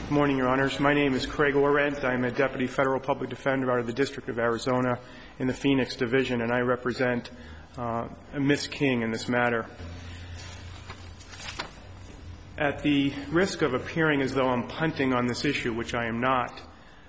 Good morning, Your Honors. My name is Craig Orent. I'm a Deputy Federal Public Defender out of the District of Arizona in the Phoenix Division, and I represent Ms. King in this matter. At the risk of appearing as though I'm punting on this issue, which I am not,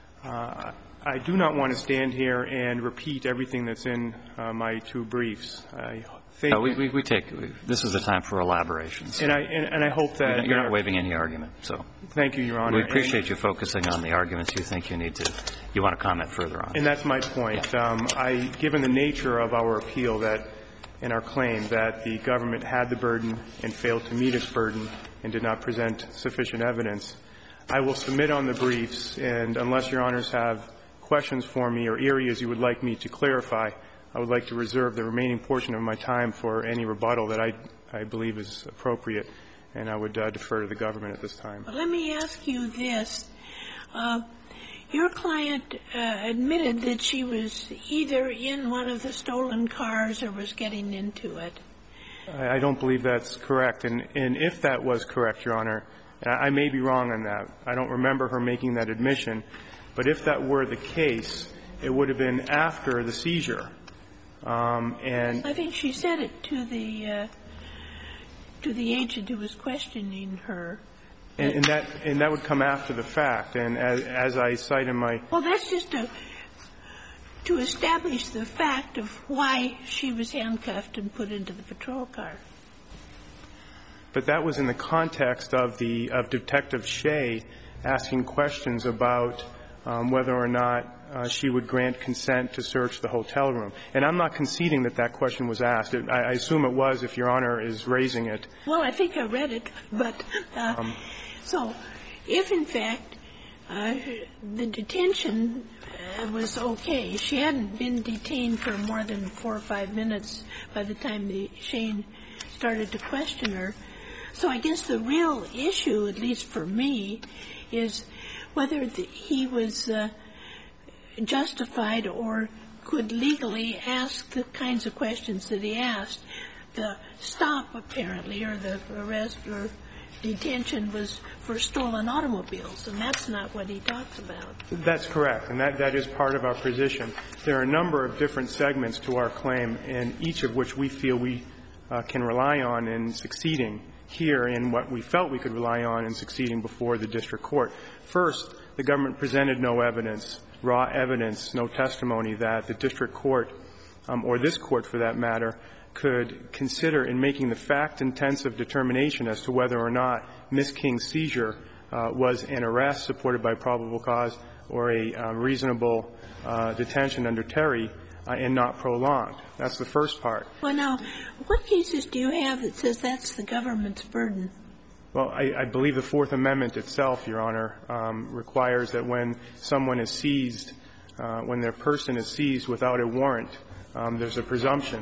I do not want to stand here and repeat everything that's in my two briefs. I think we take this is the time for elaborations. And I hope that you're not waiving any argument. So thank you, Your Honor. We appreciate you focusing on the arguments you think you want to comment further on. And that's my point. Given the nature of our appeal and our claim that the government had the burden and failed to meet its burden and did not present sufficient evidence, I will submit on the briefs, and unless Your Honors have questions for me or areas you would like me to clarify, I would like to reserve the remaining portion of my time for any rebuttal that I believe is appropriate, and I would defer to the government at this time. Let me ask you this. Your client admitted that she was either in one of the stolen cars or was getting into it. I don't believe that's correct. And if that was correct, Your Honor, I may be wrong on that. I don't remember her making that admission. But if that were the case, it would have been after the seizure. And I think she said it to the agent who was questioning her. And that would come after the fact. And as I cite in my — Well, that's just to establish the fact of why she was handcuffed and put into the patrol car. But that was in the context of Detective Shea asking questions about whether or not she would grant consent to search the hotel room. And I'm not conceding that that question was asked. I assume it was, if Your Honor is raising it. Well, I think I read it. But so if, in fact, the detention was okay, she hadn't been detained for more than 4 or 5 minutes by the time Shane started to question her. So I guess the real issue, at least for me, is whether he was justified or could legally ask the kinds of questions that he asked. The stop, apparently, or the arrest or detention was for stolen automobiles, and that's not what he talks about. That's correct, and that is part of our position. There are a number of different segments to our claim, and each of which we feel we can rely on in succeeding here in what we felt we could rely on in succeeding before the district court. First, the government presented no evidence, raw evidence, no testimony that the district court, or this court for that matter, could consider in making the fact-intensive determination as to whether or not Ms. King's seizure was an arrest supported by probable cause or a reasonable detention under Terry and not prolonged. That's the first part. Well, now, what cases do you have that says that's the government's burden? Well, I believe the Fourth Amendment itself, Your Honor, requires that when someone is seized, when their person is seized without a warrant, there's a presumption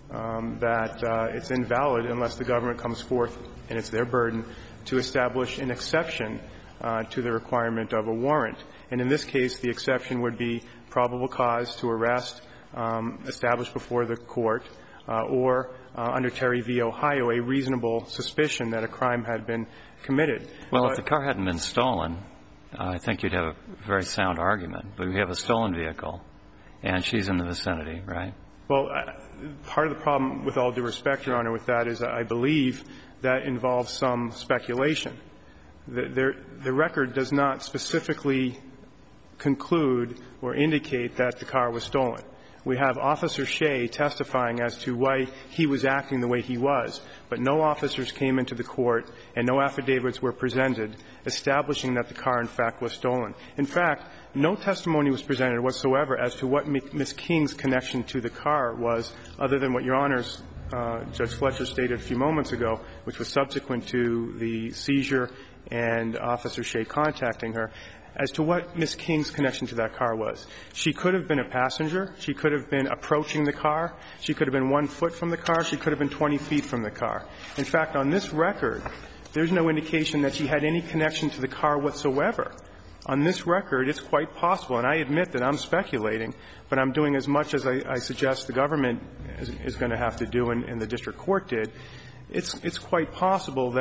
that it's invalid unless the government comes forth, and it's their burden, to establish an exception to the requirement of a warrant. And in this case, the exception would be probable cause to arrest established before the court, or under Terry v. Ohio, a reasonable suspicion that a crime had been committed. Well, if the car hadn't been stolen, I think you'd have a very sound argument. But we have a stolen vehicle, and she's in the vicinity, right? Well, part of the problem, with all due respect, Your Honor, with that is I believe that involves some speculation. The record does not specifically conclude or indicate that the car was stolen. We have Officer Shea testifying as to why he was acting the way he was, but no officers came into the court and no affidavits were presented establishing that the car, in fact, was stolen. In fact, no testimony was presented whatsoever as to what Ms. King's connection to the car was, other than what Your Honors, Judge Fletcher stated a few moments ago, which was subsequent to the seizure and Officer Shea contacting her, as to what Ms. King's connection to that car was. She could have been a passenger. She could have been approaching the car. She could have been 1 foot from the car. She could have been 20 feet from the car. In fact, on this record, there's no indication that she had any connection to the car whatsoever. On this record, it's quite possible, and I admit that I'm speculating, but I'm doing as much as I suggest the government is going to have to do and the district court did. It's quite possible that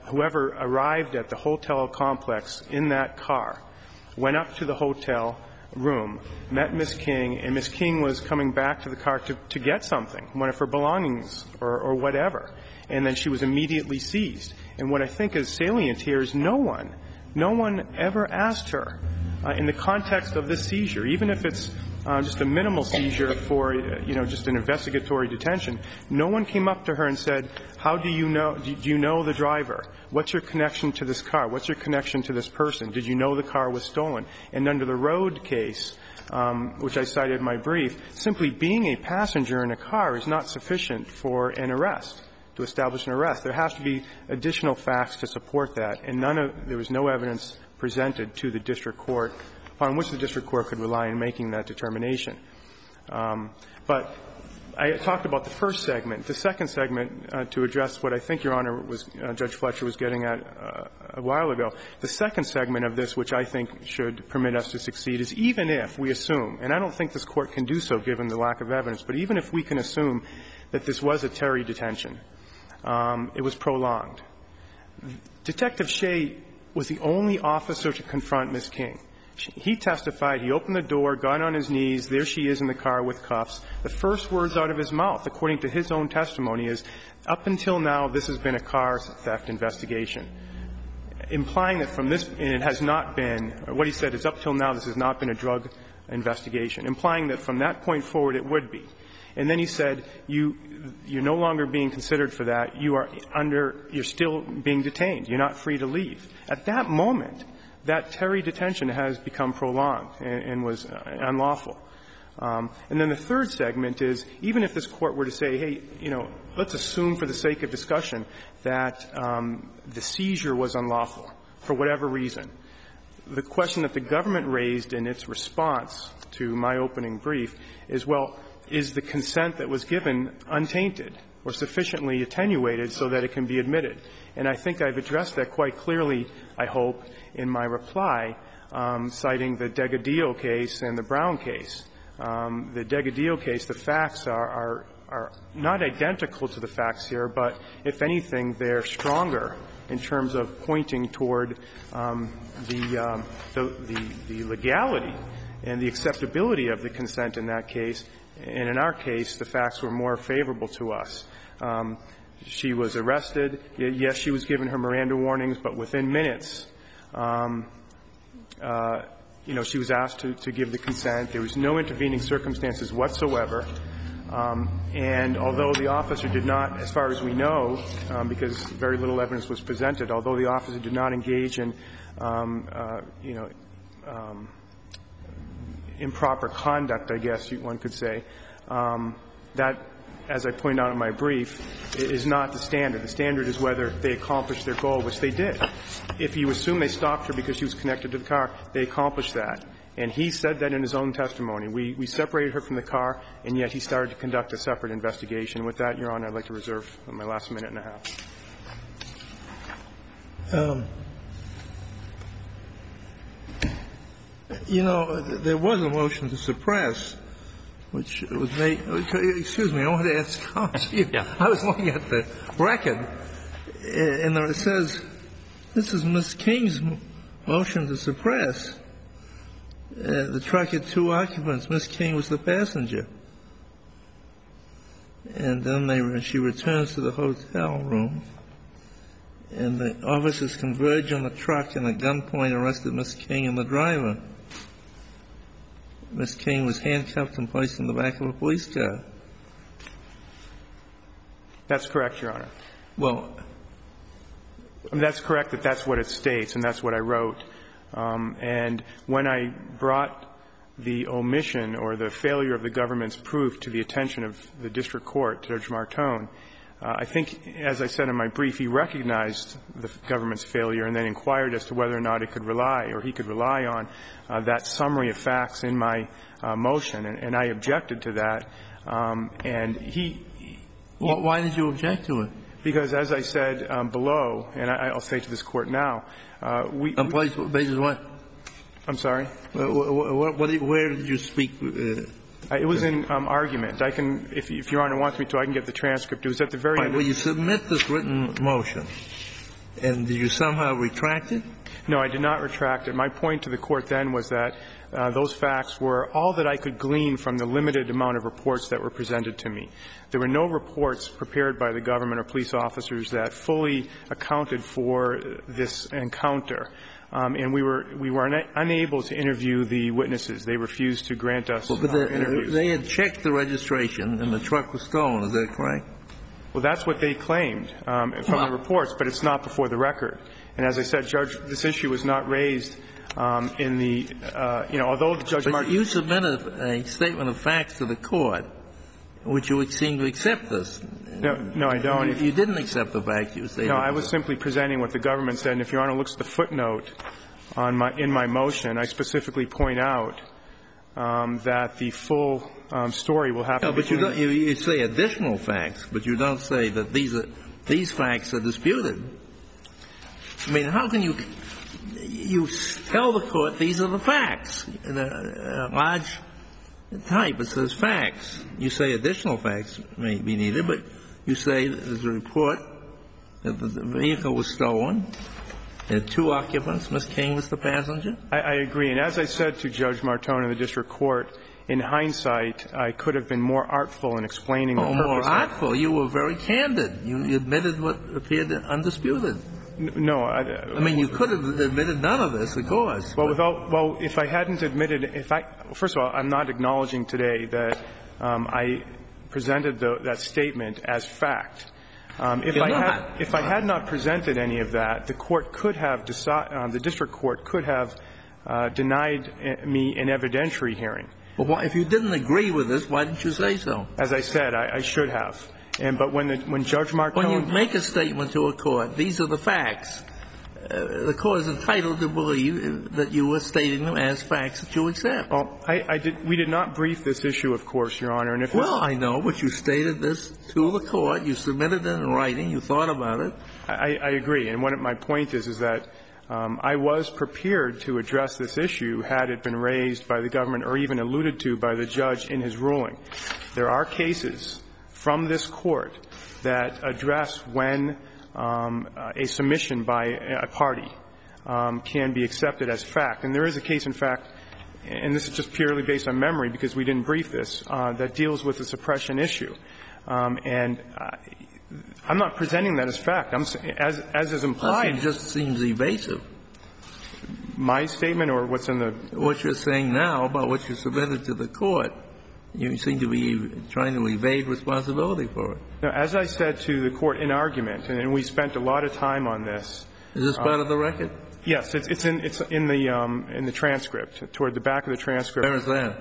whoever arrived at the hotel complex in that car went up to the hotel room, met Ms. King, and Ms. King was coming back to the car to get something, one of her belongings or whatever, and then she was immediately seized. And what I think is salient here is no one ever asked her, in the context of this seizure, even if it's just a minimal seizure for, just an investigatory detention, no one came up to her and said, do you know the driver? What's your connection to this car? What's your connection to this person? Did you know the car was stolen? And under the Road case, which I cited in my brief, simply being a passenger in a car is not sufficient for an arrest, to establish an arrest. There has to be additional facts to support that, and there was no evidence presented to the district court upon which the district court could rely in making that determination. But I talked about the first segment. The second segment, to address what I think Your Honor Judge Fletcher was getting at a while ago, the second segment of this, which I think should permit us to succeed, is even if we assume, and I don't think this Court can do so given the lack of evidence, but even if we can assume that this was a Terry detention, it was prolonged. Detective Shea was the only officer to confront Ms. King. He testified. He opened the door, got on his knees. There she is in the car with cuffs. The first words out of his mouth, according to his own testimony, is, up until now, this has been a car theft investigation, implying that from this, and it has not been, what he said is, up till now, this has not been a drug investigation, implying that from that point forward, it would be. And then he said, you're no longer being considered for that. You're still being detained. You're not free to leave. At that moment, that Terry detention has become prolonged and was unlawful. And then the third segment is, even if this Court were to say, hey, let's assume for the sake of discussion that the seizure was unlawful for whatever reason, the question that the government raised in its response to my opening brief is, well, is the consent that was given untainted or sufficiently attenuated so that it can be admitted? And I think I've addressed that quite clearly, I hope, in my reply, citing the Degadillo case and the Brown case. The Degadillo case, the facts are not identical to the facts here, but if anything, they're stronger in terms of pointing toward the legality and the acceptability of the consent in that case. And in our case, the facts were more favorable to us. She was arrested. Yes, she was given her Miranda warnings, but within minutes, she was asked to give the consent. There was no intervening circumstances whatsoever. And although the officer did not, as far as we know, because very little evidence was presented, although the officer did not engage in, improper conduct, I guess one could say, that, as I pointed out in my brief, is not the standard. The standard is whether they accomplished their goal, which they did. If you assume they stopped her because she was connected to the car, they accomplished that. And he said that in his own testimony. We separated her from the car, and yet he started to conduct a separate investigation. With that, Your Honor, I'd like to reserve my last minute and a half. There was a motion to suppress, which was made. Excuse me, I want to ask counsel. Yeah. I was looking at the record, and it says, this is Ms. King's motion to suppress. The truck had two occupants. Ms. King was the passenger. And then she returns to the hotel room, and the officers converge on the truck and at gunpoint arrested Ms. King and the driver. Ms. King was handcuffed and placed in the back of a police car. That's correct, Your Honor. Well, that's correct that that's what it states, and that's what I wrote. And when I brought the omission or the failure of the government's proof to the attention of the district court, Judge Martone, I think, as I said in my brief, he recognized the government's failure and then inquired as to whether or not it could rely or he could rely on that summary of facts in my motion, and I objected to that. And he — why did you object to it? Because, as I said below, and I'll say to this Court now, basis what? I'm sorry? Where did you speak? It was in argument. I can, if Your Honor wants me to, I can get the transcript. It was at the very end. Well, you submit this written motion, And did you somehow retract it? No, I did not retract it. My point to the Court then was that those facts were all that I could glean from the limited amount of reports that were presented to me. There were no reports prepared by the government or police officers that fully accounted for this encounter. And we were unable to interview the witnesses. They refused to grant us interviews. They had checked the registration, and the truck was stolen. Is that correct? Well, that's what they claimed from the reports, but it's not before the record. And as I said, Judge, this issue was not raised in the, although the Judge Martin. But you submitted a statement of facts to the Court, which you would seem to accept this. No, I don't. You didn't accept the facts you stated. No, I was simply presenting what the government said. And if Your Honor looks at the footnote in my motion, I specifically point out that the full story will have to be. But you say additional facts, but you don't say that these facts are disputed. I mean, how can you tell the Court these are the facts in a large type? It says facts. You say additional facts may be needed, but you say there's a report that the vehicle was stolen. There are 2 occupants. Ms. King was the passenger. I agree. And as I said to Judge Martone in the district court, in hindsight, I could have been more artful in explaining the purpose. More artful? You were very candid. You admitted what appeared undisputed. No. I mean, you could have admitted none of this, of course. Well, if I hadn't admitted, first of all, I'm not acknowledging today that I presented that statement as fact. If I had not presented any of that, the court could have the district court could have denied me an evidentiary hearing. Well, if you didn't agree with this, why didn't you say so? As I said, I should have. But when Judge Martone. When you make a statement to a court, these are the facts. The court is entitled to believe that you were stating them as facts that you accept. Well, we did not brief this issue, of course, Your Honor. And well, I know, but you stated this to the court. You submitted it in writing. You thought about it. I agree. And my point is that I was prepared to address this issue had it been raised by the government or even alluded to by the judge in his ruling. There are cases from this court that address when a submission by a party can be accepted as fact. And there is a case, in fact, and this is just purely based on memory because we didn't brief this, that deals with the suppression issue. And I'm not presenting that as fact. As is implied. It just seems evasive. My statement or what's in the. What you're saying now about what you submitted to the court, you seem to be trying to evade responsibility for it. Now, as I said to the court in argument, and we spent a lot of time on this. Is this part of the record? Yes, it's in the transcript, toward the back of the transcript. Where is that?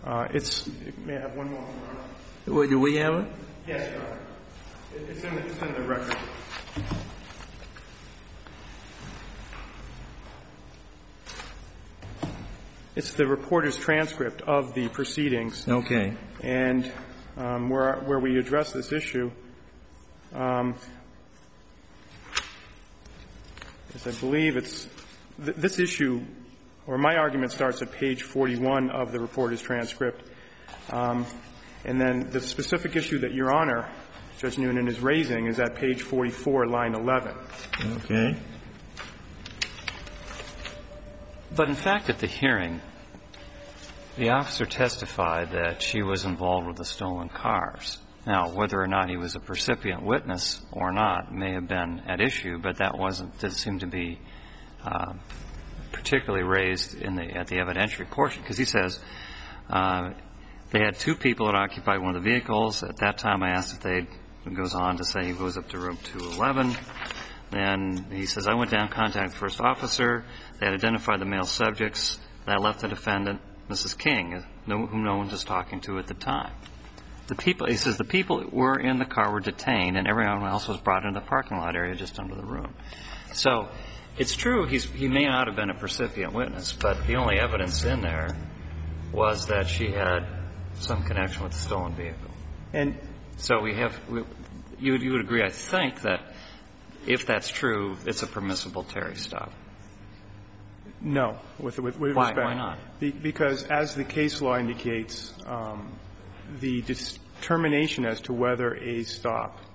May I have one more? Wait, do we have it? Yes, Your Honor. It's in the record. It's the reporter's transcript of the proceedings. Okay. And where we address this issue, as I believe it's this issue, or my argument starts at page 41 of the reporter's transcript. And then the specific issue that Your Honor, Judge Noonan, is raising is at page 44, line 11. Okay. But in fact, at the hearing, the officer testified that she was involved with the stolen cars. Now, whether or not he was a percipient witness or not may have been at issue, but that didn't seem to be particularly raised at the evidentiary portion, because he says they had 2 people that occupied one of the vehicles. At that time, I asked if it goes on to say he goes up to room 211. Then he says, I went down, contacted the first officer. They had identified the male subjects. I left the defendant, Mrs. King, whom no one was talking to at the time. He says the people that were in the car were detained, and everyone else was brought into the parking lot area just under the room. So it's true he may not have been a percipient witness, but the only evidence in there was that she had some connection with the stolen vehicle. And so you would agree, I think, that if that's true, it's a permissible Terry stop. No, with respect. Why not? Because as the case law indicates, the determination as to whether a stop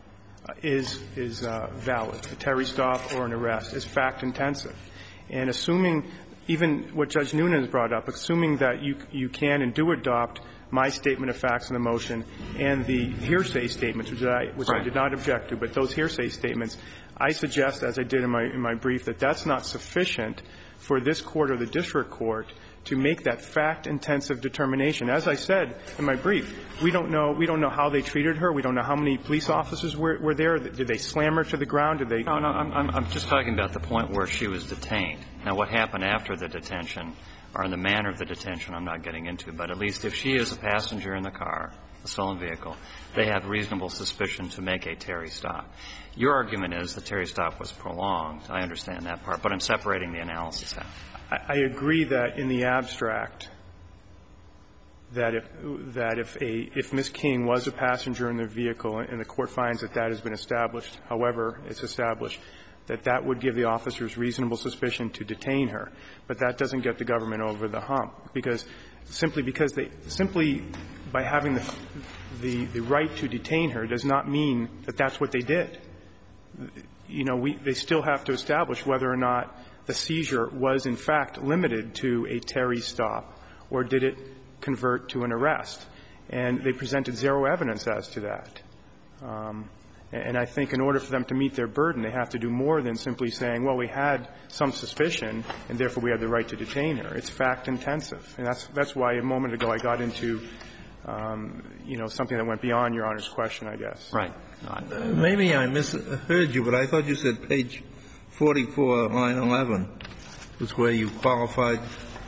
is valid. A Terry stop or an arrest is fact-intensive. And assuming, even what Judge Noonan has brought up, assuming that you can and do adopt my statement of facts in the motion and the hearsay statements, which I did not object to, but those hearsay statements, I suggest, as I did in my brief, that that's not sufficient for this court or the district court to make that fact-intensive determination. As I said in my brief, we don't know how they treated her. We don't know how many police officers were there. Did they slam her to the ground? Did they? No, I'm just talking about the point where she was detained. Now, what happened after the detention or in the manner of the detention I'm not getting into, but at least if she is a passenger in the car, a stolen vehicle, they have reasonable suspicion to make a Terry stop. Your argument is the Terry stop was prolonged. I understand that part, but I'm separating the analysis out. I agree that in the abstract, that if Ms. King was a passenger in the vehicle and the court finds that that has been established, however it's established, that would give the officers reasonable suspicion to detain her. But that doesn't get the government over the hump, because simply by having the right to detain her does not mean that that's what they did. You know, they still have to establish whether or not the seizure was in fact limited to a Terry stop, or did it convert to an arrest. And they presented zero evidence as to that. And I think in order for them to meet their burden, they have to do more than simply saying, well, we had some suspicion, and therefore we had the right to detain her. It's fact-intensive. And that's why a moment ago I got into, something that went beyond Your Honor's question, I guess. Right. Maybe I misheard you, but I thought you said page 44, line 11 was where you qualified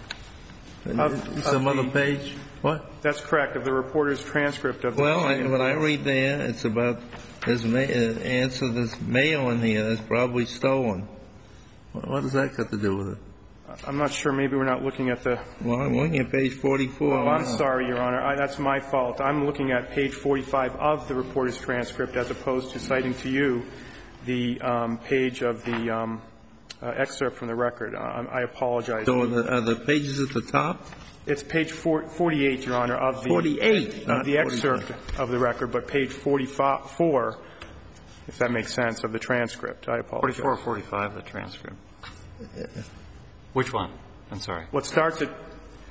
some other page. What? That's correct, of the reporter's transcript of the Well, when I read there, it's about there's mail in here that's probably stolen. What does that got to do with it? I'm not sure. Maybe we're not looking at the Well, I'm looking at page 44. Oh, I'm sorry, Your Honor. That's my fault. I'm looking at page 45 of the reporter's transcript as opposed to citing to you the page of the excerpt from the record. I apologize. So are the pages at the top? It's page 48, Your Honor, of the 48, of the excerpt of the record, but page 44, if that makes sense, of the transcript. I apologize. 44 or 45, the transcript. Which one? I'm sorry. What starts at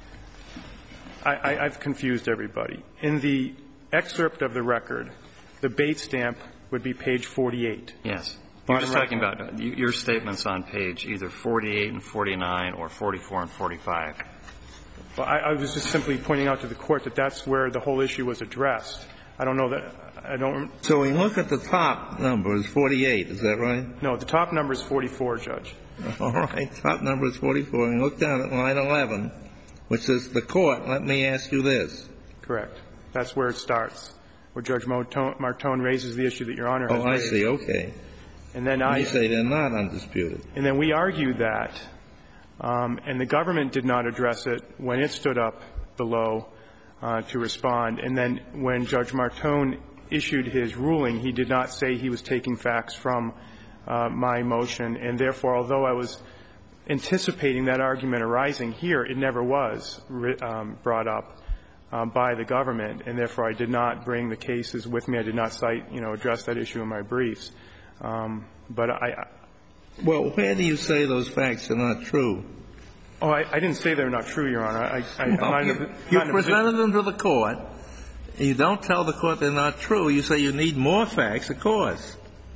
I've confused everybody. In the excerpt of the record, the bait stamp would be page 48. Yes. You're just talking about your statements on page either 48 and 49 or 44 and 45. Well, I was just simply pointing out to the Court that that's where the whole issue was addressed. I don't know that – I don't – So we look at the top number is 48, is that right? No, the top number is 44, Judge. All right. Top number is 44. And look down at line 11, which says, the Court, let me ask you this. Correct. That's where it starts, where Judge Martone raises the issue that Your Honor has raised. Oh, I see. Okay. And then you say they're not undisputed. And then we argued that, and the government did not address it when it stood up below to respond. And then when Judge Martone issued his ruling, he did not say he was taking facts from my motion. And therefore, although I was anticipating that argument arising here, it never was brought up by the government. And therefore, I did not bring the cases with me. I did not cite, address that issue in my briefs. But Well, where do you say those facts are not true? Oh, I didn't say they're not true, Your Honor. You presented them to the Court. You don't tell the Court they're not true. You say you need more facts, of course.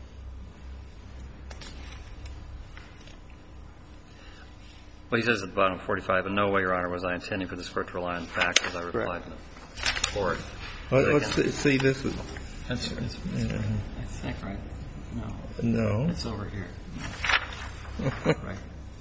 Well, he says at the bottom of 45, in no way, Your Honor, was I intending for this Court to rely on facts as I replied to the Court. Let's see this. That's right. I think, right? No. No. It's over here. Right.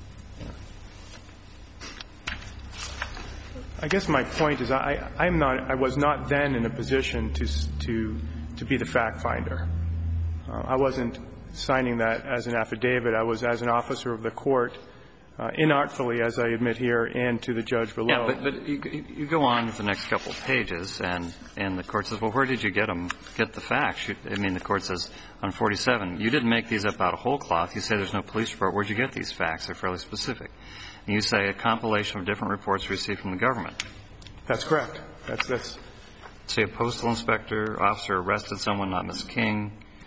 I guess my point is I was not then in a position to be the fact finder. I wasn't signing that as an affidavit. I was as an officer of the Court, inartfully, as I admit here, and to the judge below. Yeah, but you go on with the next couple of pages, and the Court says, well, where did you get the facts? I mean, the Court says on 47, you didn't make these up out of whole cloth. You say there's no police report. Where'd you get these facts? They're fairly specific. And you say a compilation of different reports received from the government. That's correct. That's Say a postal inspector, officer arrested someone, not Ms. King.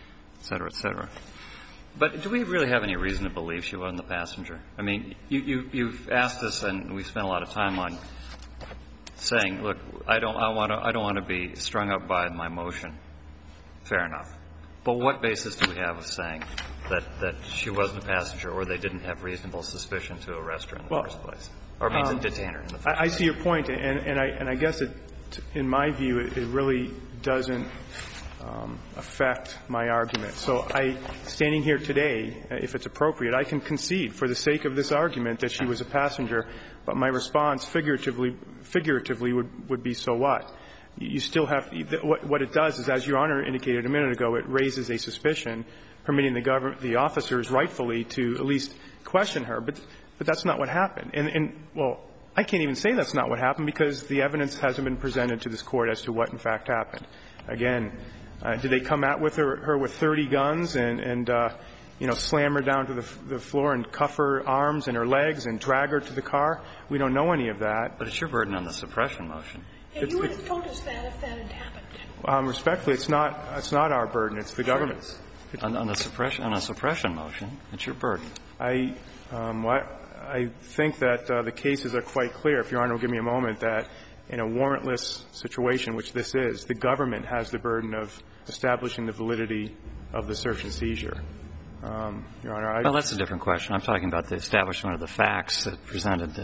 et cetera, et cetera. But do we really have any reason to believe she wasn't the passenger? I mean, you've asked us, and we've spent a lot of time on saying, look, I don't want to be strung up by my motion. Fair enough. But what basis do we have of saying that she wasn't a passenger or they didn't have reasonable suspicion to arrest her in the first place? Or means to detain her in the first place? I see your point, and I guess in my view, it really doesn't affect my argument. So standing here today, if it's appropriate, I can concede for the sake of this argument that she was a passenger, but my response figuratively would be, so what? You still have what it does is, as Your Honor indicated a minute ago, it raises a suspicion, permitting the officers rightfully to at least question her. But that's not what happened. And well, I can't even say that's not what happened because the evidence hasn't been presented to this Court as to what in fact happened. Again, did they come out with her with 30 guns and slam her down to the floor and cuff her arms and her legs and drag her to the car? We don't know any of that. But it's your burden on the suppression motion. And you would have told us that if that had happened. Respectfully, it's not our burden. It's the government's. On a suppression motion, it's your burden. I think that the cases are quite clear, if Your Honor will give me a moment, that in a warrantless situation, which this is, the government has the burden of establishing the validity of the search and seizure. Your Honor, well, that's a different question. I'm talking about the establishment of the facts that presented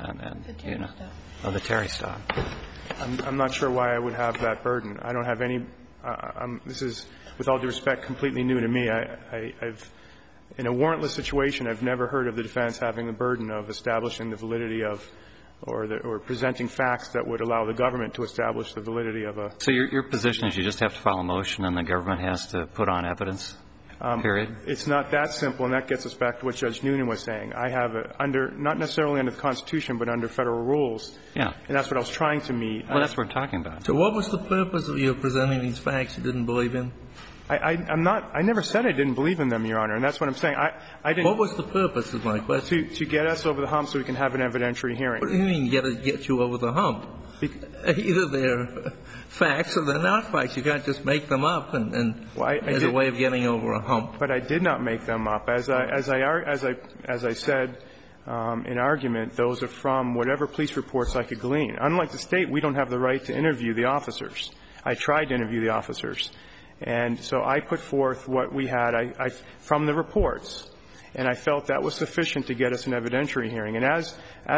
of the Terry stop. I'm not sure why I would have that burden. I don't have any this is, with all due respect, completely new to me. I've in a warrantless situation, I've never heard of the defense having the burden of establishing the validity of or presenting facts that would allow the government to establish the validity of a. So your position is you just have to file a motion and the government has to put on evidence? Period? It's not that simple, and that gets us back to what Judge Noonan was saying. I have not necessarily under the Constitution, but under Federal rules. Yeah. And that's what I was trying to meet. Well, that's what we're talking about. So what was the purpose of your presenting these facts you didn't believe in? I never said I didn't believe in them, Your Honor, and that's what I'm saying. I didn't. What was the purpose of my question? To get us over the hump so we can have an evidentiary hearing. What do you mean, get you over the hump? Either they're facts or they're not facts. You can't just make them up and as a way of getting over a hump. But I did not make them up. As I said in argument, those are from whatever police reports I could glean. Unlike the State, we don't have the right to interview the officers. I tried to interview the officers. And so I put forth what we had from the reports, and I felt that was sufficient to get us an evidentiary hearing. And as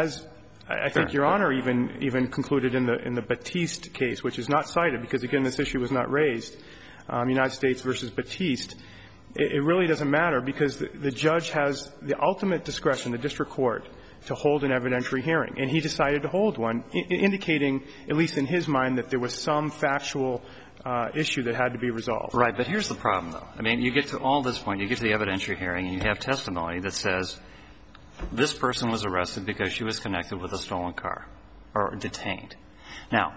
I think Your Honor even concluded in the Batiste case, which is not cited because, again, this issue was not raised, United States versus Batiste, it really doesn't matter because the judge has the ultimate discretion, the district court, to hold an evidentiary hearing. And he decided to hold one, indicating, at least in his mind, that there was some factual issue that had to be resolved. Right. But here's the problem, though. I mean, you get to all this point, you get to the evidentiary hearing, and you have testimony that says this person was arrested because she was connected with a stolen car or detained. Now,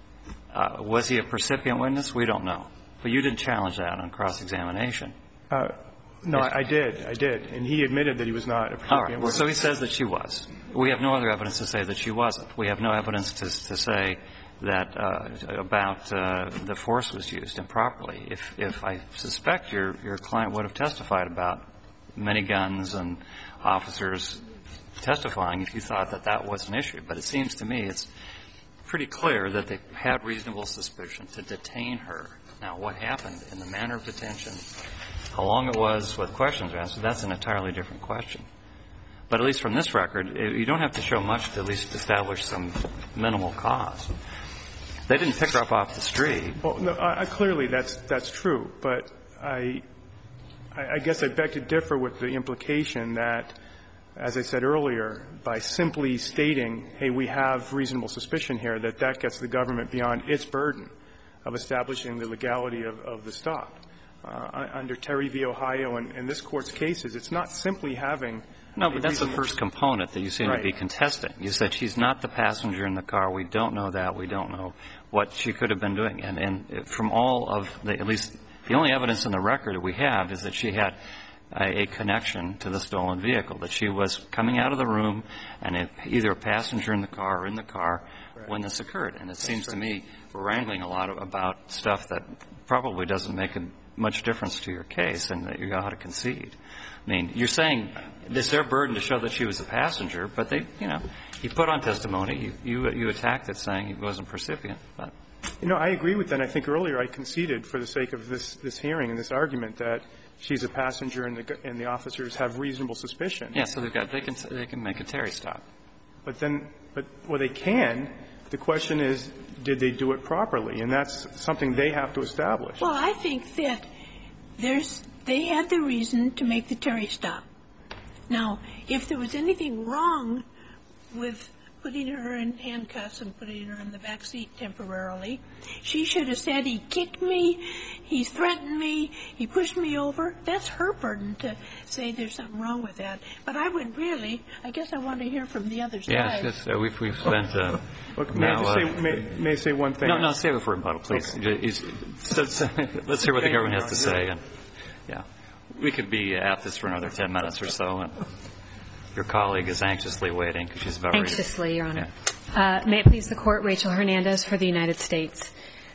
was he a percipient witness? We don't know. But you didn't challenge that on cross-examination. No, I did. And he admitted that he was not a percipient witness. All right. Well, witness. so he says that she was. We have no other evidence to say that she wasn't. We have no evidence to say that about the force was used improperly. If I suspect your client would have testified about many guns and officers testifying if you thought that that was an issue. But it seems to me it's pretty clear that they had reasonable suspicion to detain her. Now, what happened in the manner of detention, how long it was, what questions were answered, that's an entirely different question. But at least from this record, you don't have to show much to at least establish some minimal cause. They didn't pick her up off the street. Well, no, clearly that's true. But I guess I beg to differ with the implication that, as I said earlier, by simply stating, hey, we have reasonable suspicion here, that gets the government beyond its burden of establishing the legality of the stop. Under Terry v. Ohio and this Court's cases, it's not simply having No, but that's the first component that you seem to be contesting. You said she's not the passenger in the car. We don't know that. We don't know what she could have been doing. And from all of the, at least the only evidence in the record that we have is that she had a connection to the stolen vehicle, that she was coming out of the room and either a passenger in the car or in the car when this occurred. And it seems to me we're wrangling a lot about stuff that probably doesn't make much difference to your case and that you ought to concede. I mean, you're saying it's their burden to show that she was a passenger, but they, you know, he put on testimony. You attacked it saying he wasn't precipient. But you know, I agree with that. I think earlier I conceded for the sake of this hearing and this argument that she's a passenger and the officers have reasonable suspicion. Yeah, so they can make a Terry stop. But they can. The question is, did they do it properly? And that's something they have to establish. Well, I think that they had the reason to make the Terry stop. Now, if there was anything wrong with putting her in handcuffs and putting her in the back seat temporarily, she should have said, he kicked me, he threatened me, he pushed me over. That's her burden to say there's something wrong with that. But I would really, I guess I want to hear from the other side. Yeah, just, we've spent Look, now, may I say one thing? No, save it for rebuttal, please. Okay. Let's hear what the government has to say. And, yeah, we could be at this for another 10 minutes or so. And your colleague is anxiously waiting because she's about ready. Anxiously, Your Honor. Yeah. May it please the Court, Rachel Hernandez for the United States.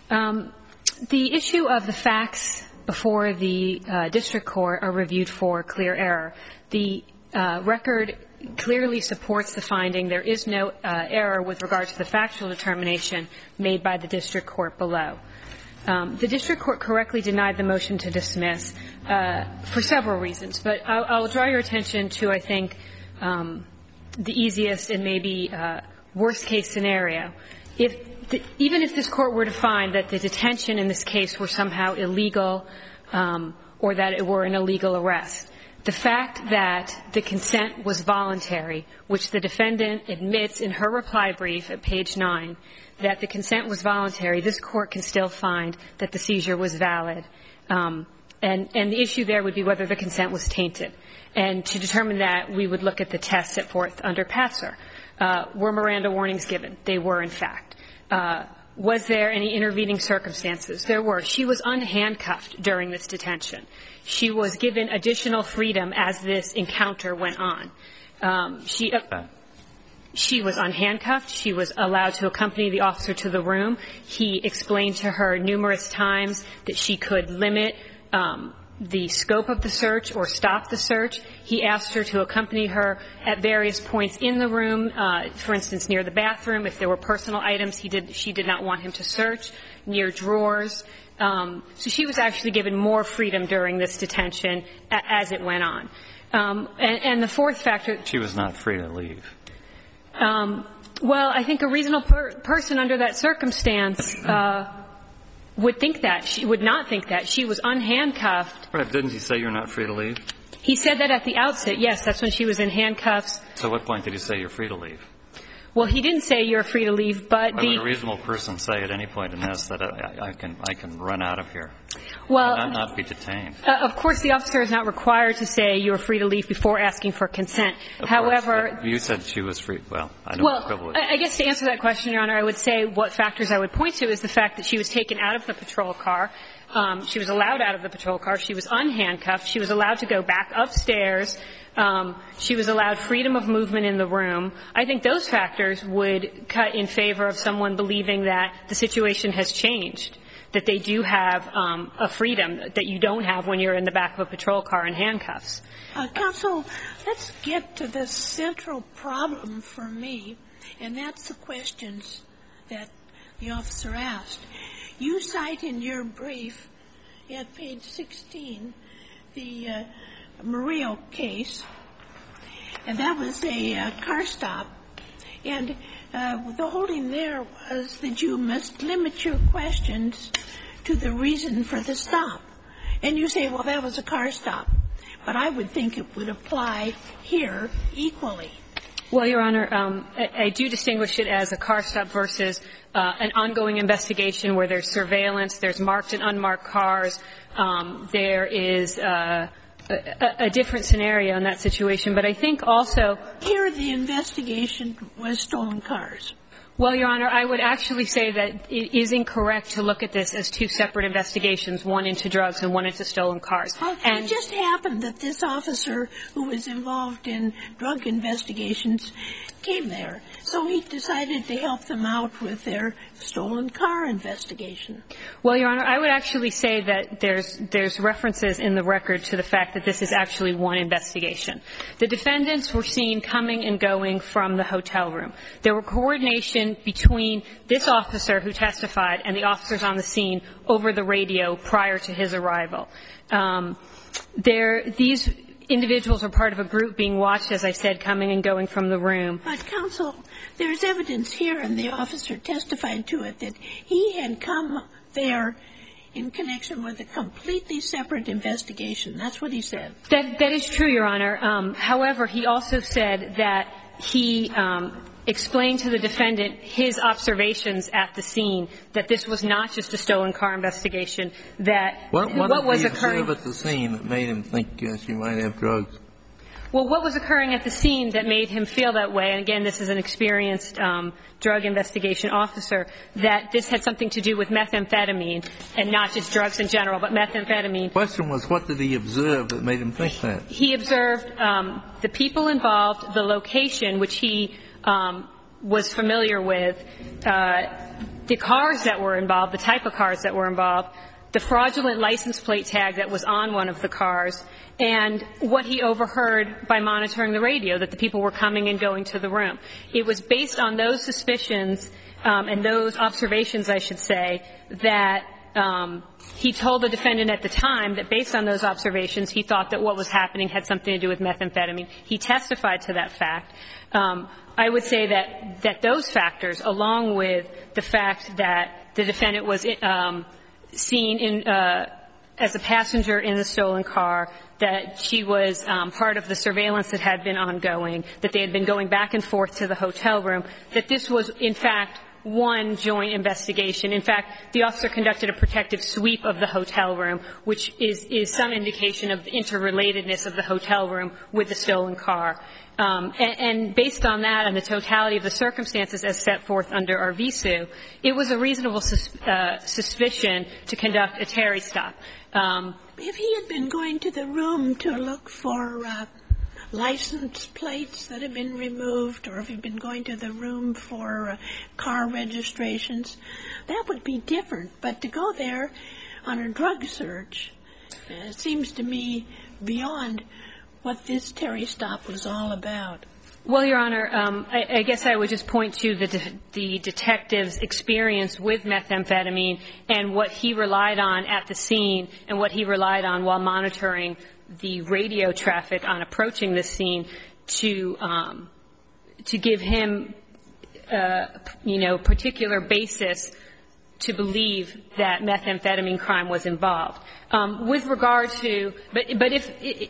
The issue of the facts before the district court are reviewed for clear error. The record clearly supports the finding. There is no error with regard to the factual determination made by the district court below. The district court correctly denied the motion to dismiss for several reasons, but I'll draw your attention to, I think, the easiest and maybe worst-case scenario. Even if this Court were to find that the detention in this case were somehow illegal or that it were an illegal arrest, the fact that the consent was voluntary, which the defendant admits in her reply brief at page 9, that the consent was voluntary, this Court can still find that the seizure was valid. And the issue there would be whether the consent was tainted. And to determine that, we would look at the tests set forth under Patzer. Were Miranda warnings given? They were, in fact. Was there any intervening circumstances? There were. She was unhandcuffed during this detention. She was given additional freedom as this encounter went on. She was unhandcuffed. She was allowed to accompany the officer to the room. He explained to her numerous times that she could limit the scope of the search or stop the search. He asked her to accompany her at various points in the room, for instance, near the bathroom. If there were personal items she did not want him to search, near drawers. So she was actually given more freedom during this detention as it went on. And the fourth factor... She was not free to leave. Well, I think a reasonable person under that circumstance would think that. She would not think that. She was unhandcuffed. Right. Didn't he say you're not free to leave? He said that at the outset, yes. That's when she was in handcuffs. So what point did he say you're free to leave? Well, he didn't say you're free to leave, but Why would a reasonable person say at any point in this that I can run out of here and not be detained? Of course, the officer is not required to say you're free to leave before asking for consent. However, you said she was free. Well, I don't quibble with it. I guess to answer that question, Your Honor, I would say what factors I would point to is the fact that she was taken out of the patrol car. She was allowed out of the patrol car. She was unhandcuffed. She was allowed to go back upstairs. She was allowed freedom of movement in the room. I think those factors would cut in favor of someone believing that the situation has changed, that they do have a freedom that you don't have when you're in the back of a patrol car in handcuffs. Counsel, let's get to the central problem for me, and that's the questions that the officer asked. You cite in your brief at page 16 the Murillo case, and that was a car stop. And the holding there was that you must limit your questions to the reason for the stop. And you say, well, that was a car stop. But I would think it would apply here equally. Well, Your Honor, I do distinguish it as a car stop versus an ongoing investigation where there's surveillance, there's marked and unmarked cars. There is a different scenario in that situation. But I think also here the investigation was stolen cars. Well, Your Honor, I would actually say that it is incorrect to look at this as two separate investigations, one into drugs and one into stolen cars. Well, it just happened that this officer who was involved in drug investigations came there. So he decided to help them out with their stolen car investigation. Well, Your Honor, I would actually say that there's references in the record to the fact that this is actually one investigation. The defendants were seen coming and going from the hotel room. There were coordination between this officer who testified and the officers on the scene over the radio prior to his arrival. These individuals are part of a group being watched, as I said, coming and going from the room. But, counsel, there's evidence here, and the officer testified to it, that he had come there in connection with a completely separate investigation. That's what he said. That is true, Your Honor. However, he also said that he explained to the defendant his observations at the scene, that this was not just a stolen car investigation, that what was occurring at the scene that made him think she might have drugs? Well, what was occurring at the scene that made him feel that way, and again, this is an experienced drug investigation officer, that this had something to do with methamphetamine, and not just drugs in general, but methamphetamine. The question was, what did he observe that made him think that? He observed the people involved, the location, which he was familiar with, the cars that were involved, the type of cars that were involved, the fraudulent license plate tag that was on one of the cars, and what he overheard by monitoring the radio, that the people were coming and going to the room. It was based on those suspicions and those observations, I should say, that he told the defendant at the time that based on those observations, he thought that what was happening had something to do with methamphetamine. He testified to that fact. I would say that those factors, along with the fact that the defendant was seen as a passenger in the stolen car, that she was part of the surveillance that had been ongoing, that they had been going back and forth to the hotel room, that this was, in fact, one joint investigation. In fact, the officer conducted a protective sweep of the hotel room, which is some indication of the interrelatedness of the hotel room with the stolen car. And based on that and the totality of the circumstances as set forth under our VSU, it was a reasonable suspicion to conduct a Terry stop. If he had been going to the room to look for license plates that had been removed, or if he'd been going to the room for car registrations, that would be different. But to go there on a drug search seems to me beyond what this Terry stop was all about. Well, Your Honor, I guess I would just point to the detective's experience with methamphetamine and what he relied on at the scene and what he relied on while monitoring the radio traffic on approaching the scene to give him, particular basis to believe that methamphetamine crime was involved. With regard to, but if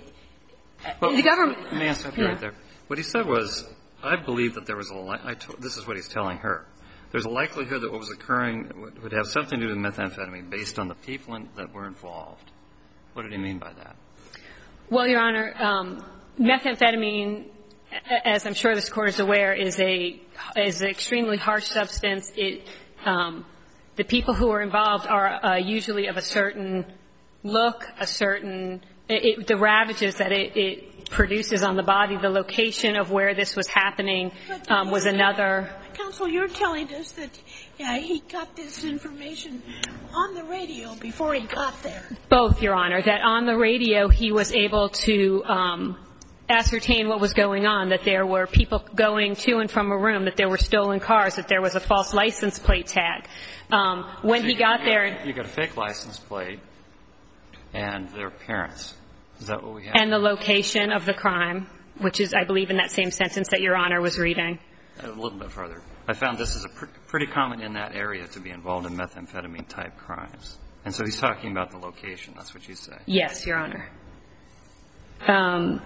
the government. Let me answer right there. What he said was, I believe that there was this is what he's telling her. There's a likelihood that what was occurring would have something to do with methamphetamine based on the people that were involved. What did he mean by that? Well, Your Honor, methamphetamine, as I'm sure this Court is aware, is an extremely harsh substance. The people who are involved are usually of a certain look, the ravages that it produces on the body, the location of where this was happening was another. Counsel, you're telling us that he got this information on the radio before he got there. Both, Your Honor. That on the radio he was able to ascertain what was going on, that there were people going to and from a room, that there were stolen cars, that there was a false license plate tag. When he got there. You got a fake license plate and their parents. Is that what we have? And the location of the crime, which is, I believe, in that same sentence that Your Honor was reading. A little bit further. I found this is pretty common in that area to be involved in methamphetamine-type crimes. And so he's talking about the location. That's what you say. Yes, Your Honor. And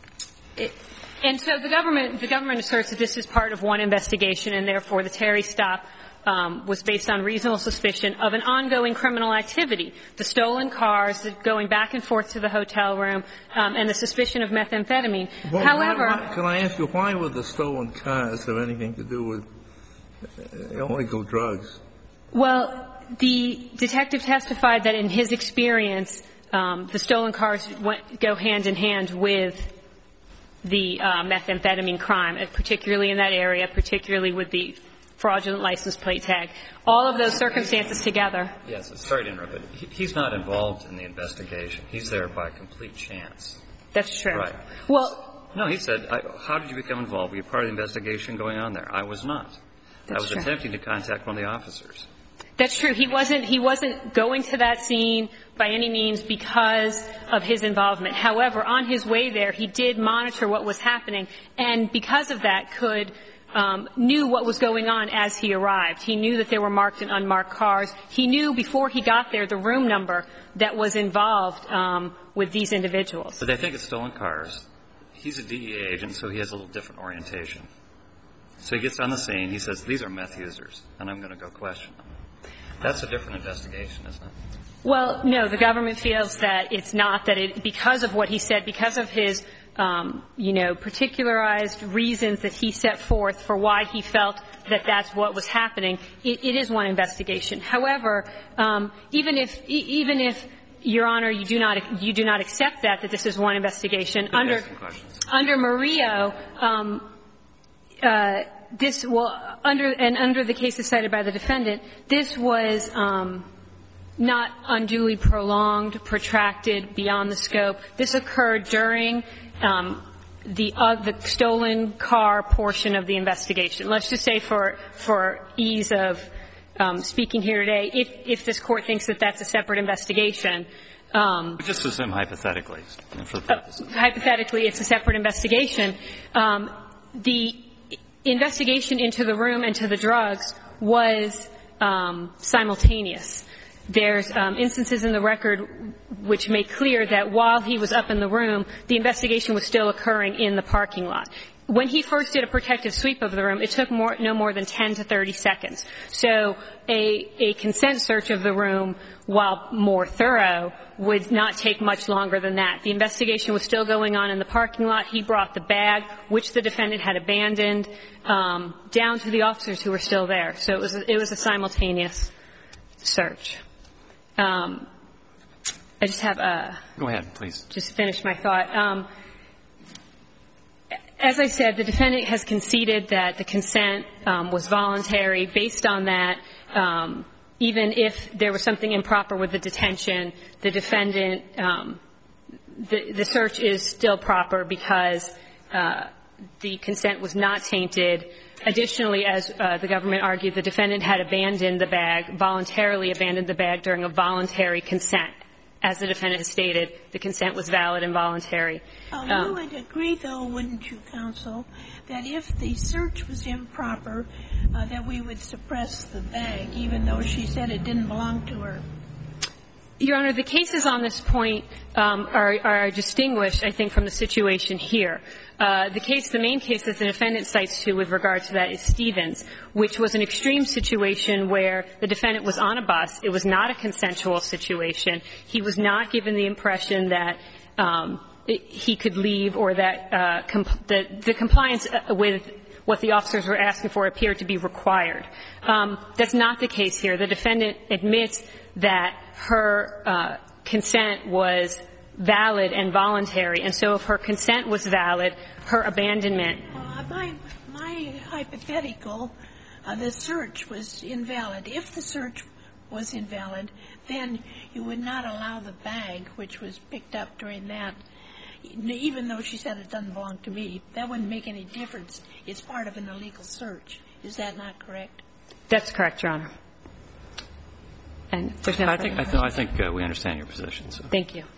so the government asserts that this is part of one investigation, and therefore the Terry stop was based on reasonable suspicion of an ongoing criminal activity. The stolen cars, going back and forth to the hotel room, and the suspicion of methamphetamine. Well, however, can I ask you, why would the stolen cars have anything to do with illegal drugs? Well, the detective testified that in his experience, the stolen cars go hand in hand with the methamphetamine crime, particularly in that area, particularly with the fraudulent license plate tag. All of those circumstances together. Yes, sorry to interrupt, but he's not involved in the investigation. He's there by complete chance. That's true. Right. Well, no, he said, how did you become involved? Were you part of the investigation going on there? I was not. I was attempting to contact one of the officers. That's true. He wasn't going to that scene by any means because of his involvement. However, on his way there, he did monitor what was happening, and because of that knew what was going on as he arrived. He knew that there were marked and unmarked cars. He knew before he got there the room number that was involved with these individuals. But they think it's stolen cars. He's a DEA agent, so he has a little different orientation. So he gets on the scene. He says, these are meth users, and I'm going to go question them. That's a different investigation, isn't it? Well, no. The government feels that it's not, that it, because of what he said, because of his particularized reasons that he set forth for why he felt that that's what was happening, it is one investigation. However, even if Your Honor, you do not accept that this is one investigation, under Murillo, under the cases cited by the defendant, this was not unduly prolonged, protracted, beyond the scope. This occurred during the stolen car portion of the investigation. Let's just say for ease of speaking here today, if this Court thinks that that's a separate investigation. Just assume hypothetically, for the purpose. Hypothetically, it's a separate investigation. The investigation into the room and to the drugs was simultaneous. There's instances in the record which make clear that while he was up in the room, the investigation was still occurring in the parking lot. When he first did a protective sweep of the room, it took no more than 10 to 30 seconds. So a consent search of the room, while more thorough, would not take much longer than that. The investigation was still going on in the parking lot. He brought the bag, which the defendant had abandoned, down to the officers who were still there. So it was a simultaneous search. I just have Go ahead, please. Just to finish my thought. As I said, the defendant has conceded that the consent was voluntary. Based on that, even if there was something improper with the detention, the defendant, the search is still proper because the consent was not tainted. Additionally, as the government argued, the defendant had abandoned the bag, voluntarily abandoned the bag during a voluntary consent. As the defendant has stated, the consent was valid and voluntary. You would agree, though, wouldn't you, counsel, that if the search was improper, that we would suppress the bag, even though she said it didn't belong to her? Your Honor, the cases on this point are distinguished, I think, from the situation here. The main case that the defendant cites to with regard to that is Stevens, which was an extreme situation where the defendant was on a bus. It was not a consensual situation. He was not given the impression that he could leave or that the compliance with what the officers were asking for appeared to be required. That's not the case here. The defendant admits that her consent was valid and voluntary, and so if her consent was valid, her abandonment. My hypothetical, the search was invalid. If the search was invalid, then you would not allow the bag, which was picked up during that, even though she said it doesn't belong to me. That wouldn't make any difference. It's part of an illegal search. Is that not correct? That's correct, Your Honor. And there's no I think we understand your position. So. Thank you.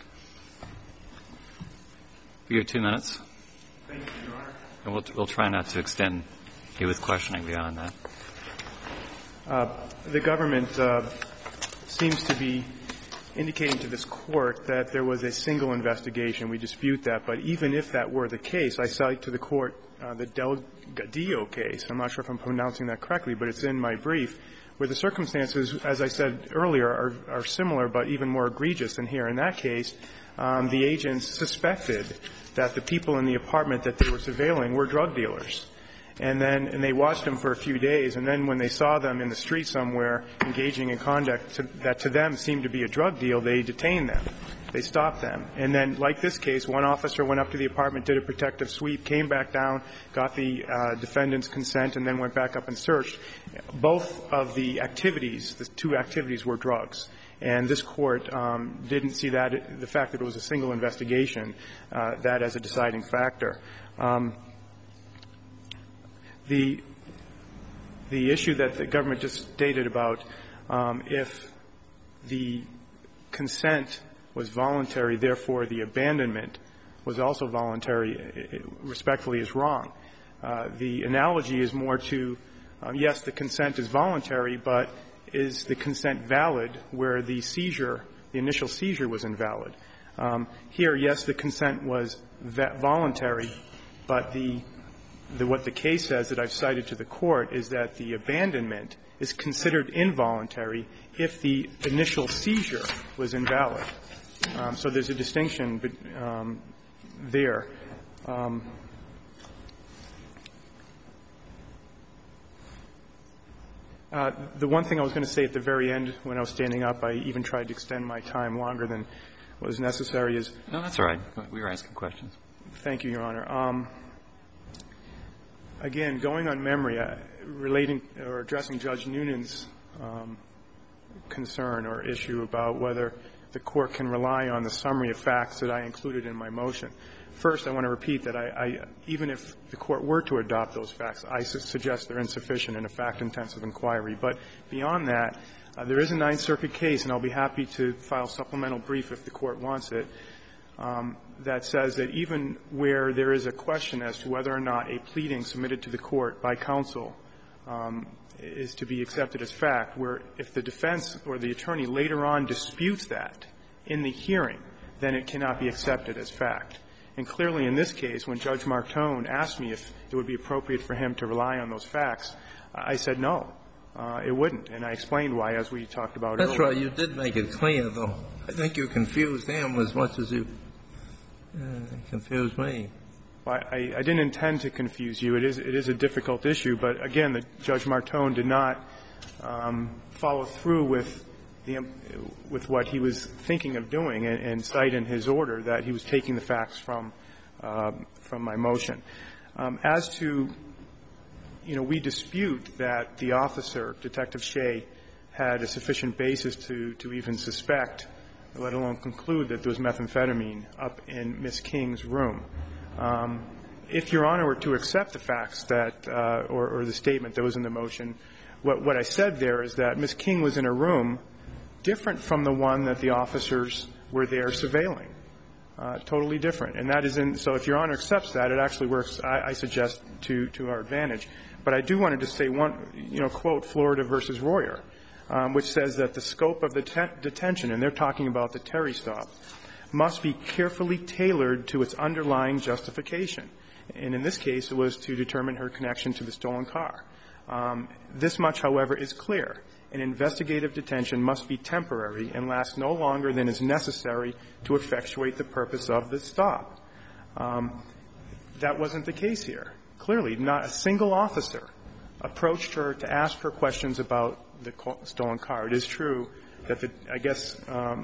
You have 2 minutes. Thank you, Your Honor. And we'll try not to extend you with questioning beyond that. The government seems to be indicating to this Court that there was a single investigation. We dispute that. But even if that were the case, I cite to the Court the Delgadillo case. I'm not sure if I'm pronouncing that correctly, but it's in my brief, where the circumstances, as I said earlier, are similar but even more egregious than here. In that case, the agents suspected that the people in the apartment that they were surveilling were drug dealers. And they watched them for a few days, and then when they saw them in the street somewhere engaging in conduct that to them seemed to be a drug deal, they detained them. They stopped them. And then, like this case, one officer went up to the apartment, did a protective sweep, came back down, got the defendant's consent, and then went back up and searched. Both of the activities, the two activities, were drugs. And this Court didn't see that, the fact that it was a single investigation, that as a deciding factor. The issue that the government just stated about if the consent was voluntary, therefore the abandonment was also voluntary, respectfully, is wrong. The analogy is more to, yes, the consent is voluntary, but is the consent valid where the seizure, the initial seizure, was invalid? Here, yes, the consent was voluntary, but what the case says that I've cited to the Court is that the abandonment is considered involuntary if the initial seizure was invalid. So there's a distinction there. The one thing I was going to say at the very end when I was standing up, I even tried to extend my time longer than was necessary, is — No, that's all right. We were asking questions. Thank you, Your Honor. Again, going on memory, relating or addressing Judge Noonan's concern or issue about whether the Court can rely on the summary of facts that I included in my motion. First, I want to repeat that even if the Court were to adopt those facts, I suggest they're insufficient in a fact-intensive inquiry. But beyond that, there is a Ninth Circuit case, and I'll be happy to file a supplemental brief if the Court wants it, that says that even where there is a question as to whether or not a pleading submitted to the Court by counsel is to be accepted as fact, where if the defense or the attorney later on disputes that in the hearing, then it cannot be accepted as fact. And clearly in this case, when Judge Martone asked me if it would be appropriate for him to rely on those facts, I said no, it wouldn't. And I explained why, as we talked about earlier. That's right. You did make it clear, though. I think you confused him as much as you confused me. Well, I didn't intend to confuse you. It is a difficult issue. But, again, Judge Martone did not follow through with what he was thinking of doing and cite in his order that he was taking the facts from my motion. As to, we dispute that the officer, Detective Shea, had a sufficient basis to even suspect, let alone conclude, that there was methamphetamine up in Ms. King's room. If Your Honor were to accept the facts that or the statement that was in the motion, what I said there is that Ms. King was in a room different from the one that the officers were there surveilling, totally different. And that is so if Your Honor accepts that, it actually works, I suggest, to our advantage. But I do want to just say one, quote Florida versus Royer, which says that the scope of the detention, and they're talking about the Terry stop, must be carefully tailored to its underlying justification. And in this case, it was to determine her connection to the stolen car. This much, however, is clear. An investigative detention must be temporary and last no longer than is necessary to effectuate the purpose of the stop. That wasn't the case here. Clearly, not a single officer approached her to ask her questions about the stolen car. It is true that I guess,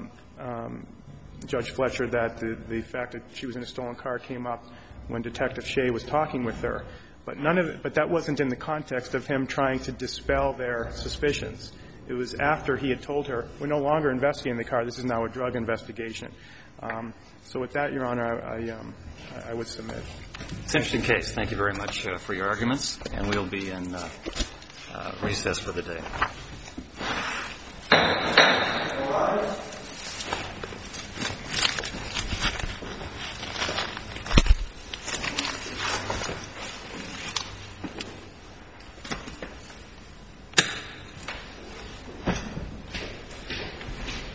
Judge Fletcher, that the fact that she was in a stolen car came up when Detective Shea was talking with her. But but that wasn't in the context of him trying to dispel their suspicions. It was after he had told her, we're no longer investigating the car, this is now a drug investigation. So with that, Your Honor, I would submit. It's an interesting case. Thank you very much for your arguments, and we'll be in recess for the day.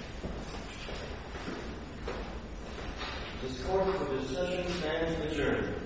This court for decision stands adjourned.